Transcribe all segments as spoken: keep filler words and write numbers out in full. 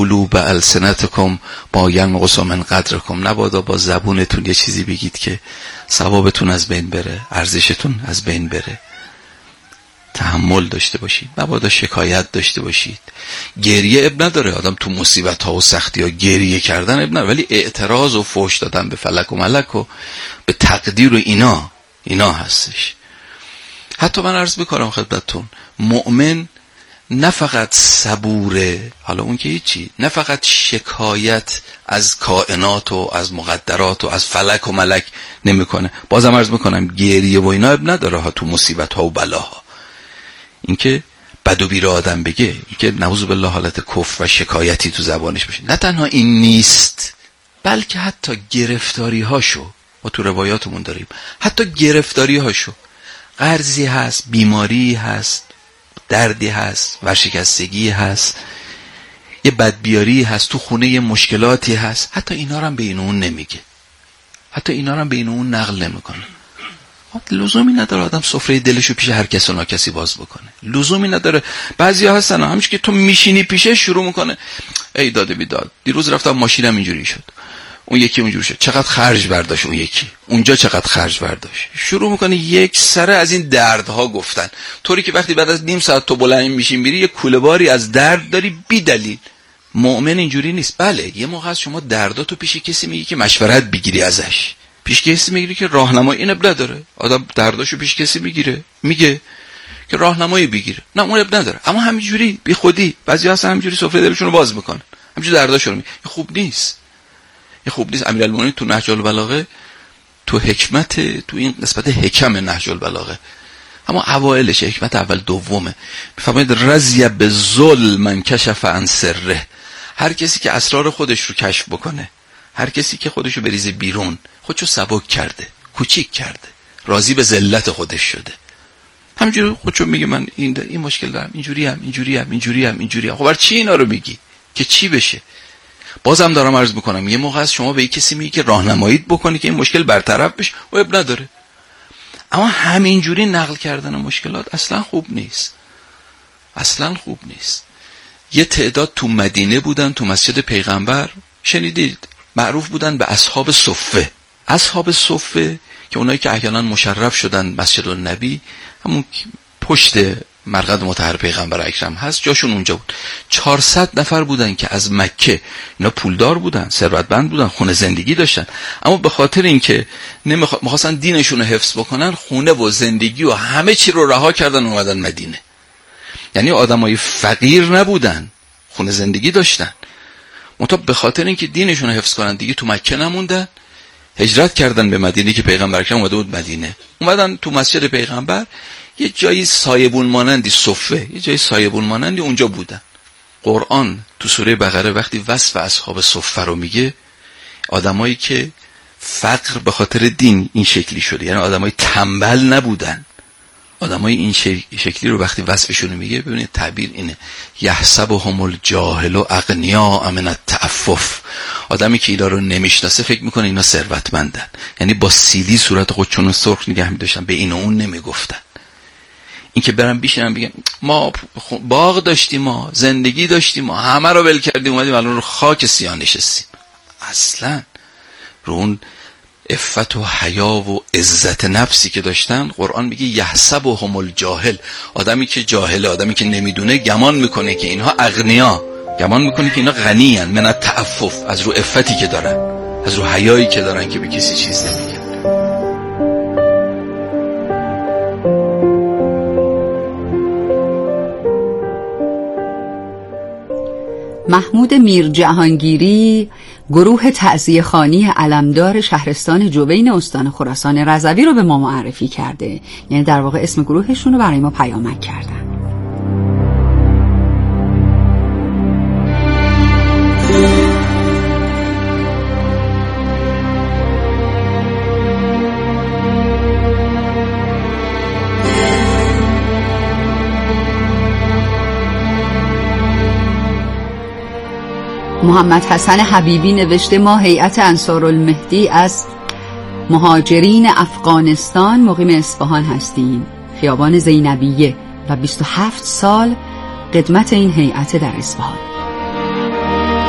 قلوب السنتکم با ینقص من قدرکم. نبادا با زبونتون یه چیزی بگید که ثوابتون از بین بره، ارزشتون از بین بره. تحمل داشته باشید، مبادا شکایت داشته باشید. گریه اب نداره، آدم تو مصیبت ها و سختی ها گریه کردن اب نداره، ولی اعتراض و فحش دادن به فلک و ملک و به تقدیر و اینا اینا هستش. حتی من عرض بکنم خدمتتون، مؤمن نه فقط صبوره، حالا اون که هیچی، نه فقط شکایت از کائنات و از مقدرات و از فلک و ملک نمیکنه، بازم عرض میکنم گریه و اینا اب نداره ها تو مصیبت ها و بلاها. اینکه بد و بیر آدم بگه، اینکه نعوذ بالله حالت کفر و شکایتی تو زبانش بشه، نه تنها این نیست، بلکه حتی گرفتاری هاشو ما تو روایاتمون داریم، حتی گرفتاری هاشو، قرضی هست، بیماری هست، دردی هست، ورشکستگی هست، یه بدبیاری هست تو خونه، یه مشکلاتی هست، حتی اینا رو هم به این اون نمیگه، حتی اینا رو هم به این اون نقل نمیکنه. لزومی نداره آدم سفره دلشو پیش هر کس و ناکسی باز بکنه، لزومی نداره. بعضیا هستن همش که تو میشینی پیشه شروع میکنه ای داده بیداد، دیروز رفتم ماشینم اینجوری شد، اون یکی اونجوری شد، چقدر خرج برداشت اون یکی، اونجا چقدر خرج برداشت، شروع میکنه یک سره از این دردها گفتن، طوری که وقتی بعد از نیم ساعت تو بلند میشین میری یه کوله باری از درد داری بی دلیل. مؤمن اینجوری نیست. بله یه موقع از شما درداتو پیش کسی میگی که مشورت بگیری ازش، پیش کسی میگیری که راهنمایی، این اب نداره، آدم درداشو پیش کسی میگیره میگه که راهنمایی بگیره، نه اون اب نداره، اما همینجوری بی خودی بعضیا هستن همینجوری سفره دلشون رو باز میکنن، همینجوری درداشو رو میگه، خوب نیست، این خوب نیست. امیرالمومنین تو نهج البلاغه، تو حکمت، تو این قسمت حکم نهج البلاغه، اما اوائلش حکمت اول دومه، میفهمید رضی بالذل من کشف عن سره، هر کسی که اسرار خودش رو کشف بکنه، هر کسی که خودش رو بریزه بیرون، خودشو سبک کرده، کوچیک کرده، راضی به ذلت خودش شده، همینجوری خودشو میگه من این این مشکل دارم، اینجوری هم اینجوری هم اینجوری هم اینجوری هم. خب برای چی اینا رو میگی که چی بشه؟ بازم دارم عرض میکنم یه موقع از شما به کسی میگی که راهنماییت بکنی که این مشکل برطرف بشه و اب نداره، اما همینجوری نقل کردن مشکلات اصلا خوب نیست، اصلا خوب نیست. یه تعداد تو مدینه بودن، تو مسجد پیغمبر، شنیدید معروف بودن به اصحاب صفه. اصحاب صفه که اونایی که احیانا مشرف شدن مسجد النبی، همون پشت مرقد مطهر پیغمبر اکرم هست، جاشون اونجا بود. چهارصد نفر بودن که از مکه، اینا پولدار بودن، ثروتمند بودن، خونه زندگی داشتن، اما به خاطر اینکه نمیخواستن دینشون رو حفظ بکنن، خونه و زندگی و همه چی رو رها کردن اومدن مدینه. یعنی آدمای فقیر نبودن، خونه زندگی داشتن، منتها به خاطر اینکه دینشون رو حفظ کنن دیگه تو مکه نموندن، هجرت کردن به مدینه که پیغمبر اکرم اومده بود مدینه، اومدن تو مسجد پیغمبر، یه جایی سایبون مانندی، صفه، یه جایی سایبون مانندی اونجا بودن. قرآن تو سوره بقره وقتی وصف اصحاب صفه رو میگه، آدمایی که فقر به خاطر دین این شکلی شده، یعنی آدمای تنبل نبودن، آدمای این شکلی رو وقتی وصفشون میگه، ببینید تعبیر اینه، یحسبهم الجاهل اغنیاء من التعفف، آدمی که اینا رو نمیشناسه فکر میکنه اینا ثروتمندن، یعنی با سیلی صورت خودشون سرخ نگه می‌داشتن، به این و اون نمیگفتن. این که برم بیشنم بگم ما باغ داشتیم، ما زندگی داشتیم، ما همه رو ول کردیم اومدیم الان رو خاک سیاه نشستیم، اصلا رو اون عفت و حیا و عزت نفسی که داشتن، قرآن میگه یحسبهم الجاهل، آدمی که جاهله، آدمی که نمیدونه گمان میکنه که اینها اغنیا، گمان میکنه که اینا غنی ان من التعفف، از رو عفتی که دارن، از رو حیایی که دارن که به کسی چیز نمیگن. محمود میر جهانگیری گروه تعزیه‌خوانی علمدار شهرستان جوین استان خراسان رضوی رو به ما معرفی کرده، یعنی در واقع اسم گروهشون رو برای ما پیامک کردن. محمد حسن حبیبی نوشته ما هیئت انصارالمهدی از مهاجرین افغانستان مقیم اصفهان هستیم، خیابان زینبیه، و بیست و هفت سال خدمت این هیئت در اصفهان.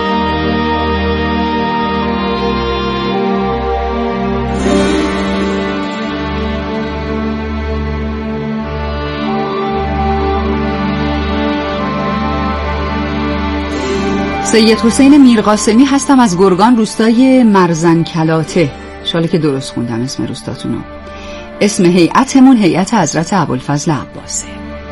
سید حسین میرقاسمی هستم از گرگان، روستای مرزنکلاته. انشالله که درست خوندم اسم روستاتونو. اسم هیئتمون هیئت حضرت ابوالفضل عباسه.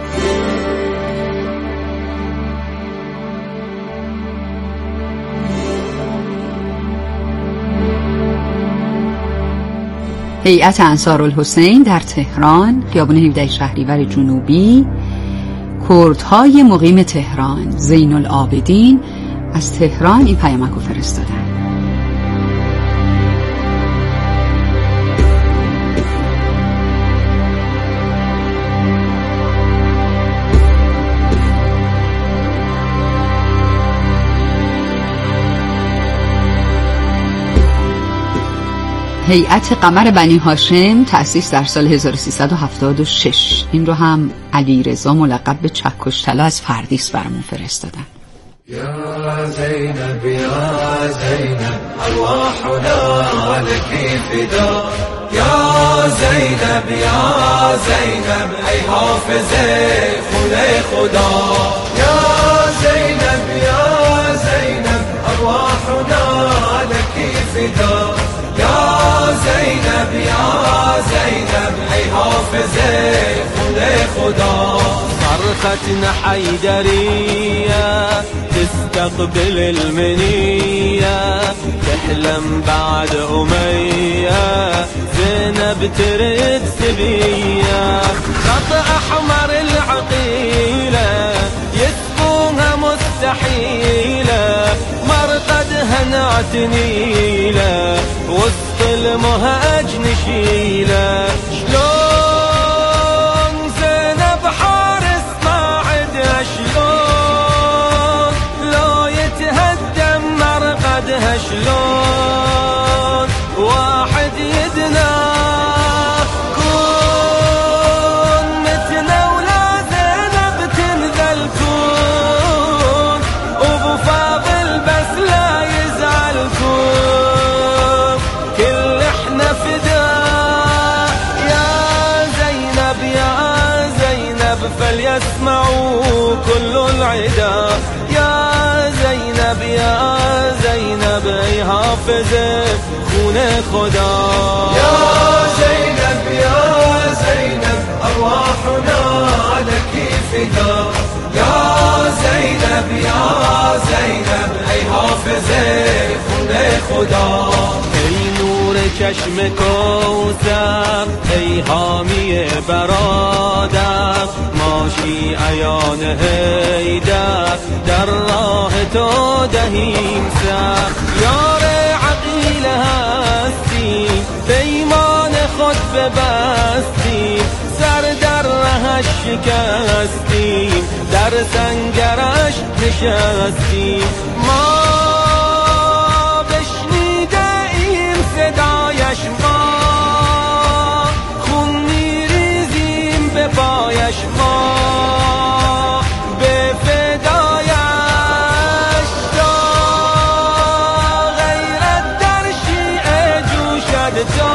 هیئت انصارالحسین در تهران، خیابان هفده شهریور جنوبی. کردهای مقیم تهران، زین العابدین از تهران این پیامکو فرستادن. هیئت قمر بنی هاشم تأسیس در سال هزار و سیصد و هفتاد و شش. این رو هم علیرضا ملقب به چکشتلا از فردیس برامون فرستادن. يا زينب يا زينب أرواحنا لك فدا يا زينب يا زينب أي حافظة خلي خدا يا زينب يا زينب أرواحنا لك فدا يا زينب يا زينب أي حافظة خلي خدا صرختنا حيدرية تستقبل المنية تحلم بعد أمية زينب ترد سبية خط أحمر العقيلة يسبوها مستحيلة مرقدها نعتنيلة وسط المهاج نشيلة شلون زينب حارس قاعدها شلون لو يتهدم مرقدها شلون واحد يدنا كون متنا ولا زينب تنذل كون ابو فاضل بس لا يزعل كون كل احنا فدا يا زينب يا زينب فليسمعوا كل العدا يا زينب يا زينب اي حافظة خون خدا يا زينب يا زينب أرواحنا لك فدا يا زينب يا زينب أي حافظة خون خدا ای نور چشم کوثر ای حامی برادر ماشی عیان حیدر در راه تو دهیم سر یار عقیل هستیم پیمان خود ببستیم سر در رهش شکستیم در سنگرش نشستیم ما صدایش ما خون میریزیم به پایش ما به فدایش تا غیرت در شیعه جوشد تا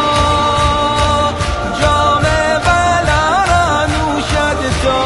جام بلا را نوشد تا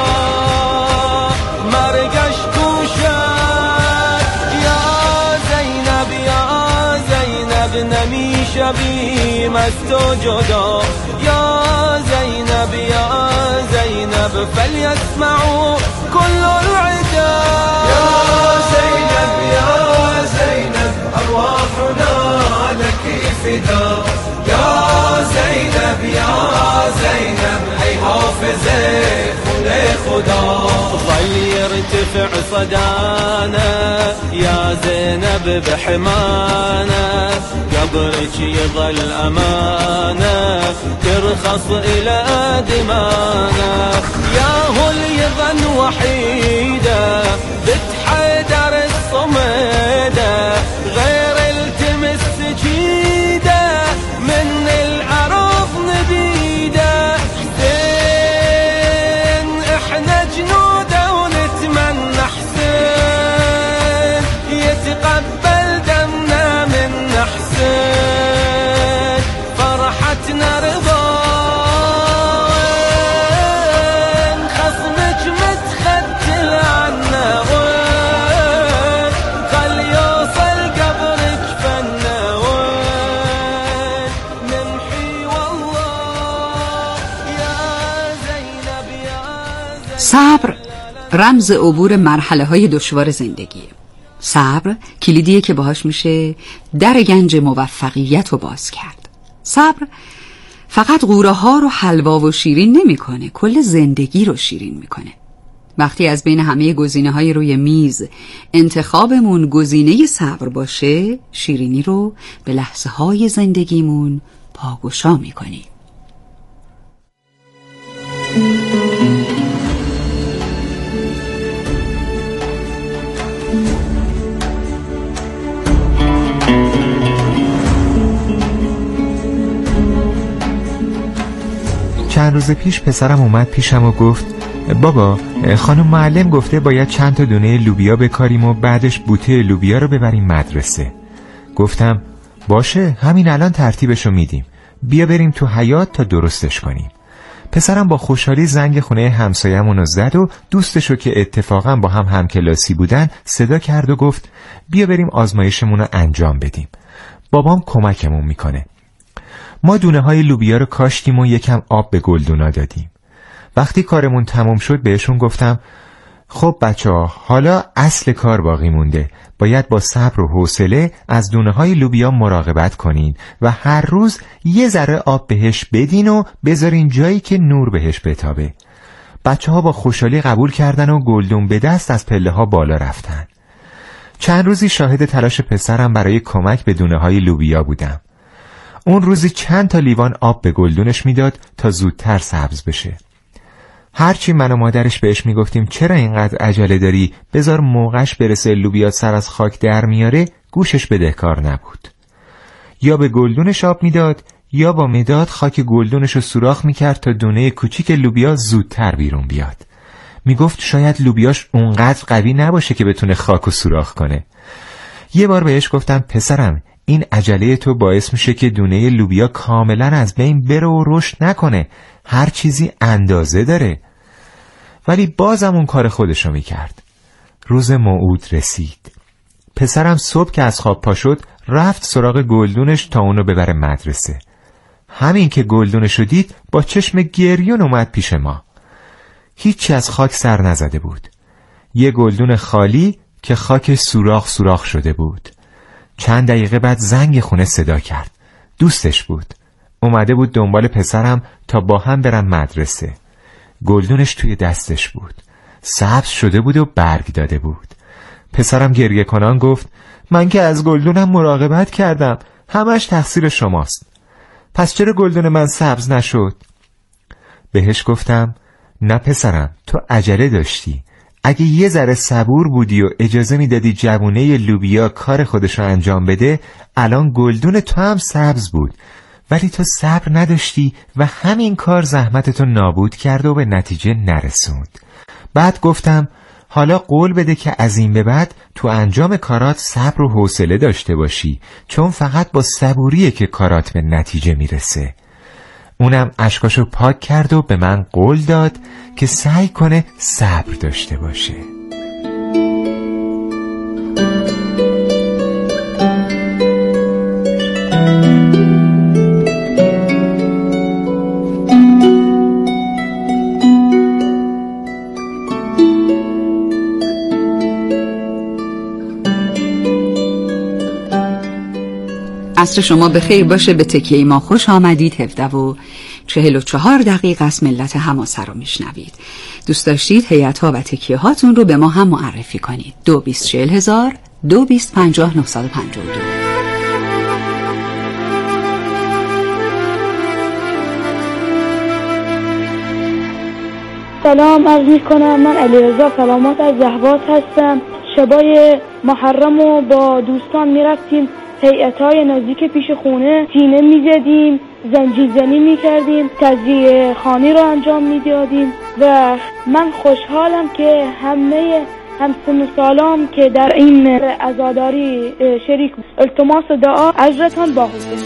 مرگش کوشد یا زینب یا زینب نمی شبیم از تو جدا یا زینب یا زینب فلیسمعوا كل العدا يا زينب يا زينب أرواحنا لك فدا يا زينب يا زينب أي حافظة خون خدا ظل يرتفع صدانا يا زينب بحمانا قبرك يظل أمانة ترخص إلى دمانا يا هو اليظن وحيدة بتحيدر الصميدة غير التمس سجيدة من العرض نبيدة حسين احنا جنوده ونتمنى حسين يتقبل دمنا من حسين فرحتنا رضا خصمك متختل عنا وين خلي صبر رمز عبور مرحله های دشوار زندگیه. صبر کلیدیه که باهاش میشه در گنج موفقیت رو باز کرد. صبر فقط قوره ها رو حلوا و شیرین نمیکنه، کل زندگی رو شیرین میکنه. وقتی از بین همه گزینه های روی میز انتخابمون گزینه صبر باشه، شیرینی رو به لحظه های زندگیمون پاگشا میکنیم. چند روز پیش پسرم اومد پیشم و گفت بابا، خانم معلم گفته باید چند تا دونه لوبیا بکاریم و بعدش بوته لوبیا رو ببریم مدرسه. گفتم باشه، همین الان ترتیبشو میدیم، بیا بریم تو حیاط تا درستش کنیم. پسرم با خوشحالی زنگ خونه همسایه‌مون رو زد و دوستشو که اتفاقا با هم همکلاسی بودن صدا کرد و گفت بیا بریم آزمایشمون رو انجام بدیم، بابام کمکمون میکنه. ما دونه های لوبیا رو کاشتیم و یکم آب به گلدونا دادیم. وقتی کارمون تموم شد بهشون گفتم خب بچه ها، حالا اصل کار باقی مونده، باید با صبر و حوصله از دونه های لوبیا مراقبت کنین و هر روز یه ذره آب بهش بدین و بذارین جایی که نور بهش بتابه. بچه ها با خوشحالی قبول کردن و گلدون به دست از پله ها بالا رفتن. چند روزی شاهد تلاش پسرم برای کمک به دونه های لوبیا بودم. اون روزی چند تا لیوان آب به گلدونش میداد تا زودتر سبز بشه. هرچی من و مادرش بهش میگفتیم چرا اینقدر عجله داری، بذار موقعش برسه لوبیا سر از خاک در میاره، گوشش بدهکار نبود. یا به گلدونش آب میداد یا با مداد خاک گلدونش رو سوراخ میکرد تا دونه کوچیک لوبیا زودتر بیرون بیاد. میگفت شاید لوبیاش اونقدر قوی نباشه که بتونه خاک رو سوراخ کنه. یه بار بهش گفتم پسرم، این عجله تو باعث میشه که دونه لوبیا کاملا از بین بره و رشد نکنه، هر چیزی اندازه داره. ولی بازم اون کار خودشو میکرد. روز موعود رسید. پسرم صبح که از خواب پا شد رفت سراغ گلدونش تا اونو ببره مدرسه. همین که گلدونشو دید با چشم گریون اومد پیش ما. هیچی از خاک سر نزده بود. یه گلدون خالی که خاک سوراخ سوراخ شده بود. چند دقیقه بعد زنگ خونه صدا کرد. دوستش بود. اومده بود دنبال پسرم تا با هم برن مدرسه. گلدونش توی دستش بود. سبز شده بود و برگ داده بود. پسرم گریه کنان گفت من که از گلدونم مراقبت کردم، همش تقصیر شماست. پس چرا گلدون من سبز نشد؟ بهش گفتم نه پسرم، تو عجله داشتی. اگه یه ذره صبور بودی و اجازه میدادی جوونه لوبیا کار خودشو انجام بده، الان گلدون تو هم سبز بود. ولی تو صبر نداشتی و همین کار زحمتتو نابود کرد و به نتیجه نرسوند. بعد گفتم حالا قول بده که از این به بعد تو انجام کارات صبر و حوصله داشته باشی، چون فقط با صبوریه که کارات به نتیجه میرسه. اونم اشکاشو پاک کرد و به من قول داد که سعی کنه صبر داشته باشه. عصر شما بخیر باشه. به تکیه ما خوش آمدید. هفده و چهل و چهار دقیقه است ملت حماسه رو میشنوید. دوست داشتید هیئت ها و تکیه هاتون رو به ما هم معرفی کنید. دو بیست چهل هزار، دو بیست پنجاه نهصد و پنجاه و دو. سلام عرض می کنم. من علیرضا سلامات از زهبات هستم. شبای محرم رو با دوستان می رفتیم هیئت‌های نزدیک پیش خونه تینه می‌زدیم، زنجیرزنی می‌کردیم، تزیه خانی رو انجام می‌دادیم و من خوشحالم که همه همسن و سالام که در این عزاداری شریک التماس دعا اجرتان با حضور.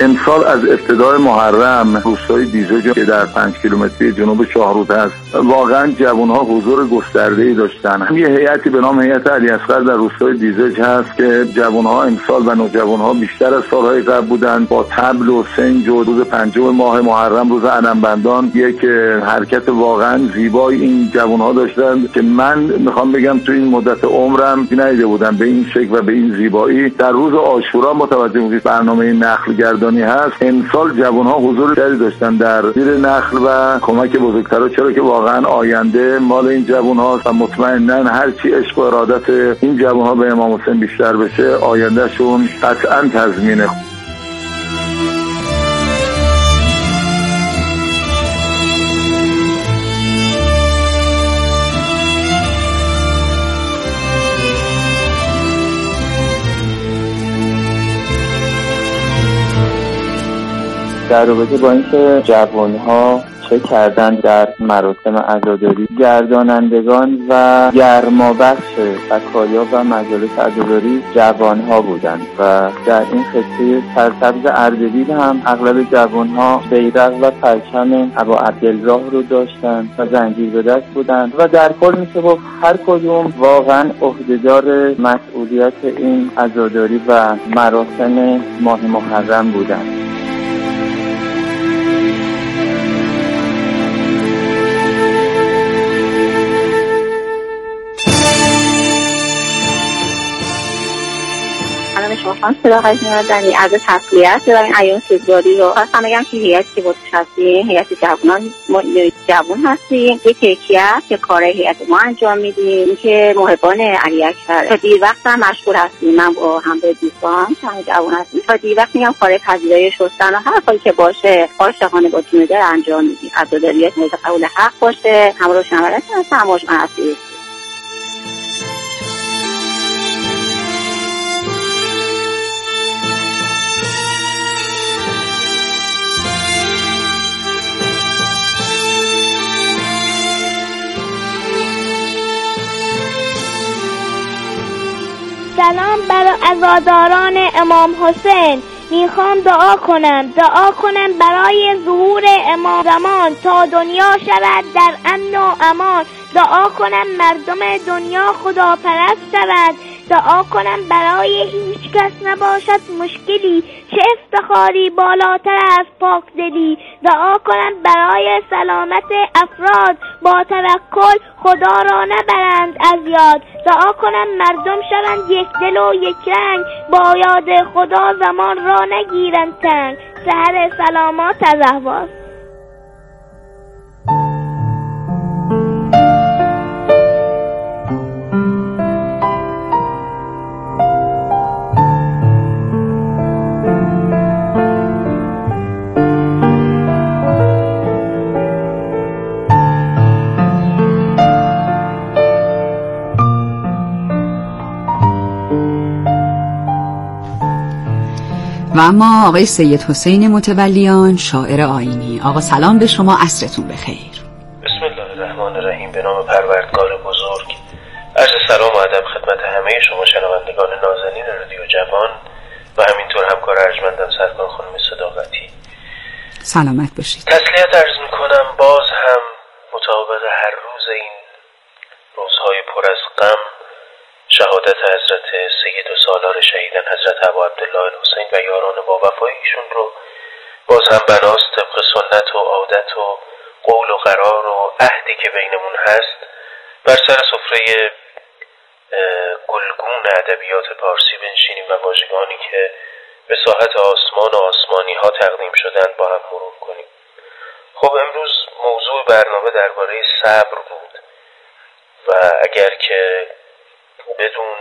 امسال از ابتدای محرم روستای دیزه که در پنج کیلومتری جنوب شاهرود هست واقعا جوانها حضور گسترده‌ای داشتن. یه هیئتی به نام هیئت علی اصغر در روستای دیزه هست که جوانها امسال و نوجوانها بیشتر از سالهای قبل بودن. با طبل و سنج و روز پنجم ماه محرم روز علمبندان یک حرکت واقعا زیبای این جوانها داشتن که من میخوام بگم تو این مدت عمرم ندیده بودم به این شکل و به این زیبایی. در روز عاشورا متوجه بودید برنامه نخل گردانی هست، امسال جوانها حضور زیادی داشتن در زیر نخل و کمک بزرگترها، چرا که واقعا آینده مال این جوانهاست و مطمئنا هر چی عشق و ارادت این جوانها به امام حسین بیشتر بشه آیندهشون قطعا تضمینه. در رابطه با اینکه جوانها چه کردن در مراسم عزاداری، گردانندگان و گرمابخش تکایا و مجالس عزاداری جوانها بودند و در این خطه سرسبز اردبیل هم اغلب جوانها بیرق و پرچم ابا عبدالله رو داشتند و زنجیر به دست بودند و در کل میشه گفت هر کدوم واقعا عهدهدار مسئولیت این عزاداری و مراسم ماه محرم بودند. شما خانم صداقت می‌دادن از تسلیت در این ایام سوگواری رو خواستم بگم که هیئتی که با توش هستیم هیئت جوانان جوان هستیم. یک کیفیت که کار هیئت ما انجام میدیم که محبان علی اکبر تا دیر وقت هم مشغول هستیم. من با همراه دوستان هم جوان هستیم تا دیر وقت میگم کار پذیرایی شستن و هر کاری که باشه عاشقانه با جون دل انجام میدیم. عزاداریات مورد قبول حق باشه. همراه شنوندگان هستم همراهشون هستیم. سلام برای عزاداران امام حسین. میخوام دعا کنم دعا کنم برای ظهور امام زمان تا دنیا شود در امن و امان. دعا کنم مردم دنیا خدا پرست شود. دعا کنم برای هیچ کس نباشد مشکلی، چه افتخاری بالاتر از پاک دلی. دعا کنم برای سلامت افراد با توکل خدا را نبرند از یاد. دعا کنم مردم شوند یک دل و یک رنگ، با یاد خدا زمان را نگیرند تنگ. سحر سلامات از اهواز. و اما آقای سید حسین متولیان شاعر آیینی. آقا سلام به شما، عصرتون بخیر. بسم الله الرحمن الرحیم. به نام پروردگار بزرگ. عرض سلام و ادب خدمت همه شما شنوندگان نازنین رادیو جوان و همینطور همکار ارجمندم سرکار خانم صداقتی. سلامت باشید. تسلیت عرض میکنم باز هم مطابق هر روز این روزهای پر از غم شهادت حضرت سید و سالار شهیدان حضرت ابا عبدالله الحسین و یاران با وفای ایشون رو باز هم بناست طبق سنت و عادت و قول و قرار و عهدی که بینمون هست بر سر سفره گلگون ادبیات پارسی بنشینیم و واژگانی که به ساحت آسمان و آسمانی ها تقدیم شدن با هم مرور کنیم. خب امروز موضوع برنامه درباره صبر بود و اگر که بدون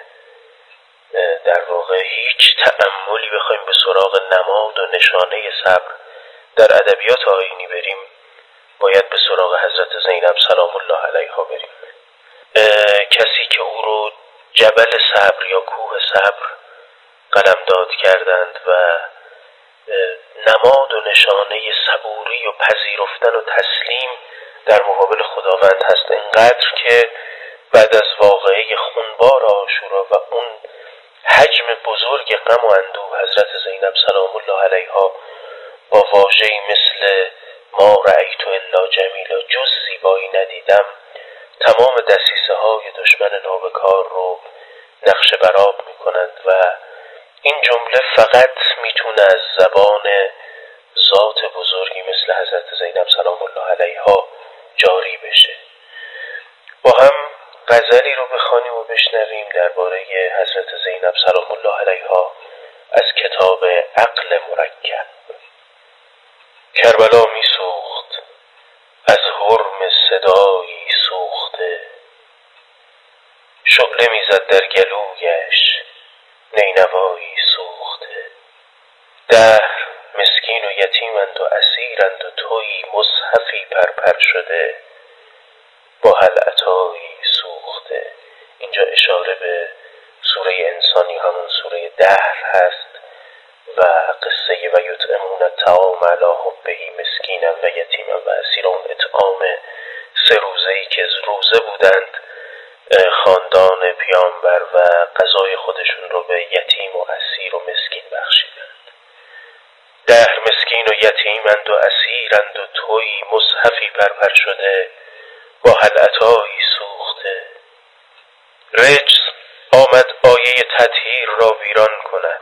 در واقع هیچ تأملی بخوایم به سراغ نماد و نشانه صبر در ادبیات آیینی بریم باید به سراغ حضرت زینب سلام الله علیها بریم. کسی که او رو جبل صبر یا کوه صبر قلمداد کردند و نماد و نشانه صبوری و پذیرفتن و تسلیم در مقابل خداوند هست، اینقدر که بعد از واقعه خونبار عاشورا و اون حجم بزرگ غم و اندوه حضرت زینب سلام الله علیها با واژه‌ای مثل ما رأیت الا جمیلا، جز زیبایی ندیدم، تمام دسیسه های دشمن نابکار رو نقش برآب می کنند و این جمله فقط میتونه از زبان ذات بزرگی مثل حضرت زینب سلام الله علیها جاری بشه. با هم غزلی رو بخوانیم و بشنویم درباره حضرت زینب سلام الله علیها از کتاب عقل مرکب. کربلا می سوخت از حرم صدایی سوخته، شعله می زد در گلویش نینوایی سوخته. دهر مسکین و یتیمند و اسیرند و تویی مصحفی پرپر شده، با هل عطایی سوخته. اینجا اشاره به سوره انسانی همون سوره دهر هست و قصه و یطعمون الطعام علی حبه مسکینا و یتیما و اسیرا، اون اطعام سه روزه‌ای که روزه بودند خاندان پیامبر و غذای خودشون رو به یتیم و اسیر و مسکین بخشیدند. دهر مسکین و یتیمند و اسیرند و تویی مصحفی پرپر شده، با هل عطایی سوخته. رجز آمد آیه تطهیر را ویران کند،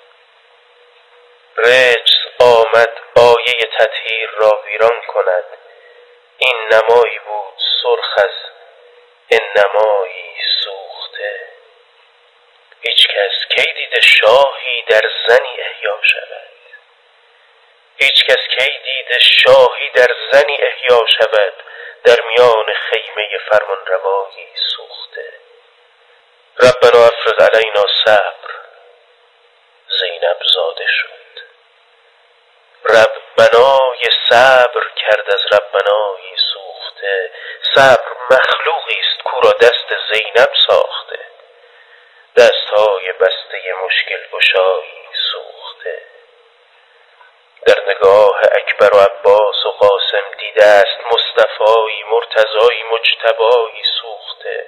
رجز آمد آیه تطهیر را ویران کند. این نمایی بود سرخ از انمایی سوخته. هیچ کس کی دیده شاهی در زنی احیا شود، هیچ کس کی دیده شاهی در زنی احیا شود، در میان خیمه فرمان روایی سوخته. ربنا افرغ علینا صبر، زینب زاده شد. رب بنای صبر کرد از ربنایی سوخته. صبر مخلوقی است کو را دست زینب ساخته، دستهای بسته مشکل گشایی سوخته. در نگاه اکبر و عباس و قاسم دیده است مصطفایی مرتضایی مجتبایی سوخته.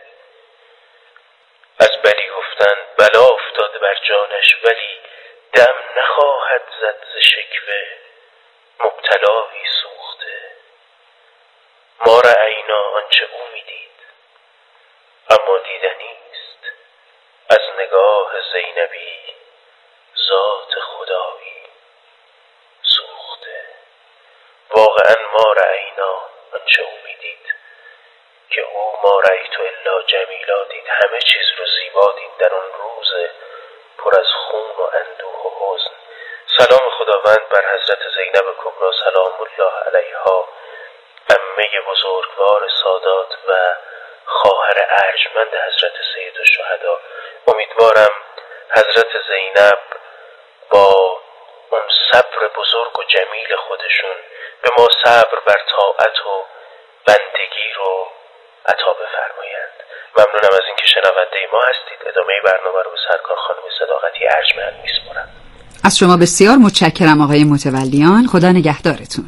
از بلی گفتن بلا افتاد بر جانش، ولی دم نخواهد زد ز شکوه مبتلایی سوخته. ما رأینا آنچه او میدید اما دیدنی است، از نگاه زینبی ذات خدایی سوخته. واقعا ما رأینا آنچه او میدید که او ما رأیت الا جمیلا دید، همه چیز رو زیبا دید در اون روز پر از خون و اندوه و حزن. سلام خداوند بر حضرت زینب کبری سلام الله علیها، عمه بزرگوار سادات و خواهر ارجمند حضرت سید الشهدا. امیدوارم حضرت زینب با اون صبر بزرگ و جمیل خودشون به ما صبر بر طاعت و بندگی رو عطا بفرمایند. ممنونم از اینکه شنونده ما هستید. ادامه برنامه رو به سرکار خانم صداقتی ارجمند میسپارم. از شما بسیار متشکرم آقای متولیان. خدا نگهدارتون.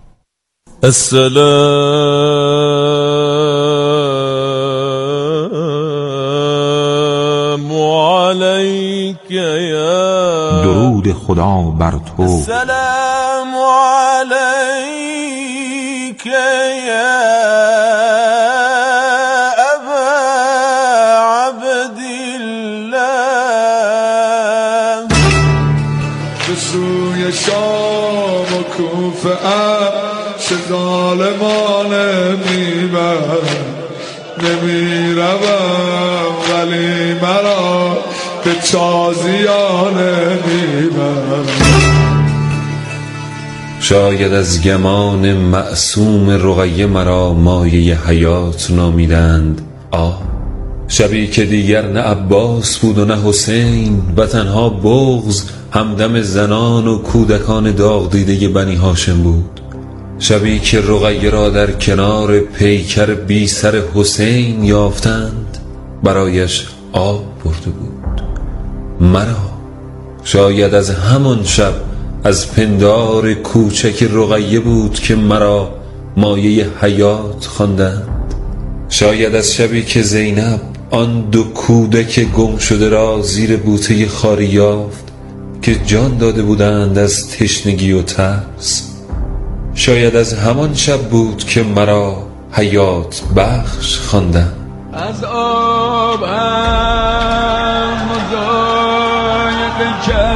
السلام علیک یا درود خدا بر تو. السلام علیک یا ابا عبدالله. به سوی شام و کوفه چه ظالمانه میبرم، نمیروم ولی مرا به تازیانه میبرم. شاید از گمان معصوم رقیه مرا مایه حیات نامیدند. آه شبی که دیگر نه عباس بود و نه حسین و تنها بغض همدم زنان و کودکان داغ دیده بنی هاشم بود. شبی که رقیه را در کنار پیکر بی سر حسین یافتند برایش آب برده بود. مرا شاید از همان شب از پندار کوچک رقیه بود که مرا مایه حیات خواندند. شاید از شبی که زینب آن دو کودک گم شده را زیر بوته خاری یافت که جان داده بودند از تشنگی و ترس. شاید از همان شب بود که مرا حیات بخش خواندند. از آب هم مضایقه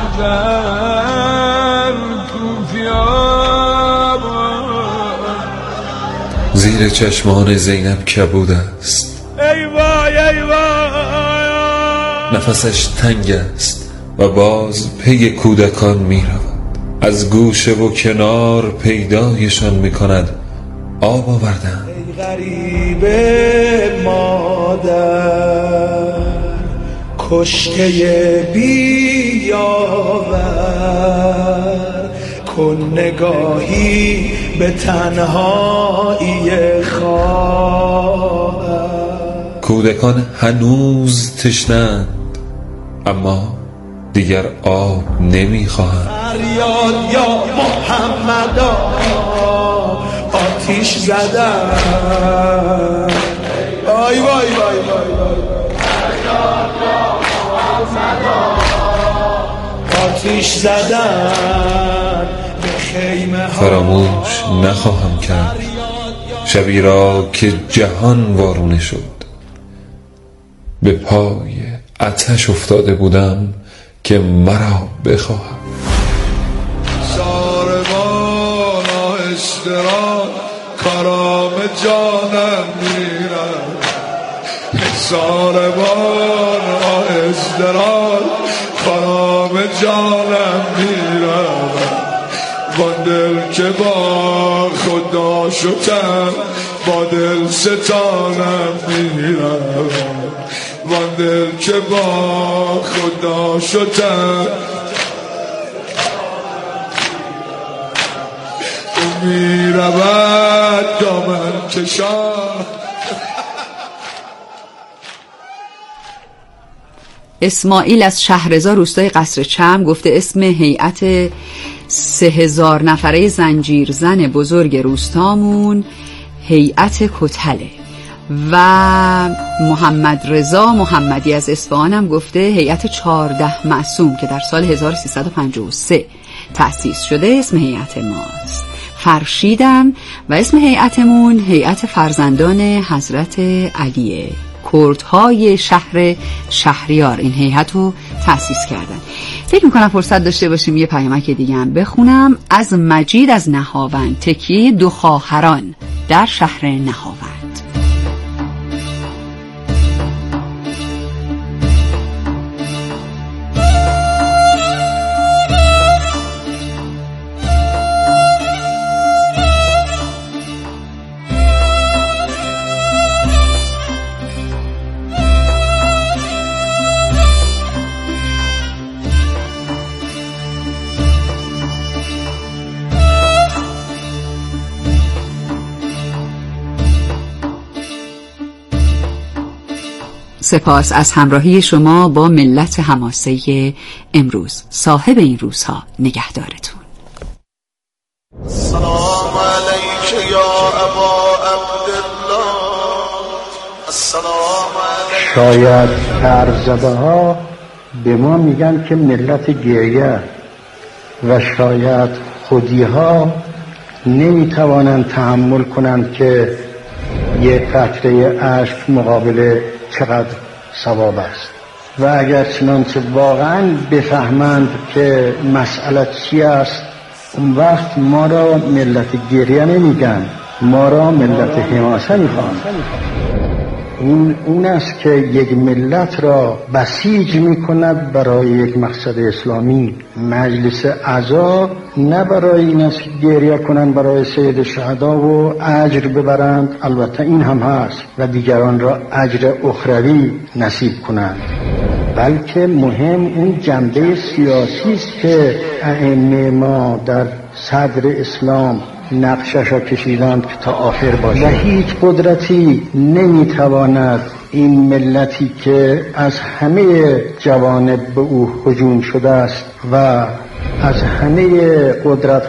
کردن کوفیان، زیر چشمان زینب کبود است، ای وای ای وای، نفسش تنگ است و باز پی کودکان می رود. از گوشه و کنار پیدایشان می کند. آب آوردند. ای غریب مادر کشته بیاور، کن نگاهی به تنهایی خواهر. کودکان هنوز تشنند اما دیگر آب نمیخواهند. فریاد یا محمد، آتیش زدن. وای وای وای وای وای، فریاد یا محمد، آتیش زدن به خیمه ها. فراموش نخواهم کرد شبی را که جهان وارونه شد. به پای آتش افتاده بودم که مرا بخواهم. ساربان اشتران کارام جانم میرم، ساربان اشتران کارام جانم میرم. وان دل که با خدا شدم با دل ستانم میرم، وان دل که با خدا شدم او میرود دامن کشان. اسماعیل از شهرضا روستای قصر چم گفته اسم هیئت سه هزار نفره زنجیرزن بزرگ روستامون هیئت کتله. و محمد رضا محمدی از اصفهان هم گفته هیئت چهارده معصوم که در سال هزار و سیصد و پنجاه و سه تأسیس شده اسم هیئت ماست. فرشیدم و اسم هیئتمون هیئت فرزندان حضرت علیه. کردهای شهر شهریار این هیئت رو تأسیس کردن. فکر میکنم فرصت داشته باشیم یه پیامک دیگه هم بخونم از مجید از نهاوند. تکیه دو خواهران در شهر نهاوند. سپاس از همراهی شما با ملت حماسه امروز. صاحب این روزها نگهدارتون. سلام علیک یا ابا عبدالله، السلام علیک. شاید فرزده ها به ما میگن که ملت گریه و شاید خودی ها نمیتوانند تحمل کنند که یک قطره اشک مقابل چقدر ثواب است. و اگر چنانچه واقعا بفهمند که مسئله چی است، اون وقت ما را ملت گریه نمیگن، ما را ملت حماسه میخوان. اون اون است که یک ملت را بسیج میکند برای یک مقصد اسلامی. مجلس اعضا نه برای این است که گریه کنند برای سید شهدا و اجر ببرند، البته این هم هست، و دیگران را اجر اخروی نصیب کنند، بلکه مهم این جنبه سیاسی است که ائمه ما در صدر اسلام نقشش را کشیدند که تا آخر باشد. و هیچ قدرتی نمیتواند این ملتی که از همه جوانب به او هجوم شده است و از همه قدرت